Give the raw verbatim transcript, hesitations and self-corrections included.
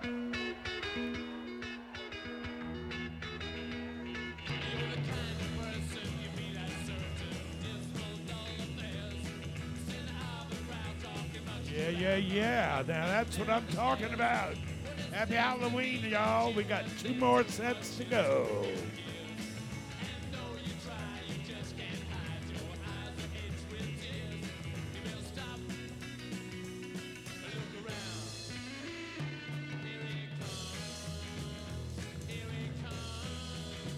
Yeah, yeah, yeah. Now that's what I'm talking about. Happy Halloween, y'all. We got two more sets to go.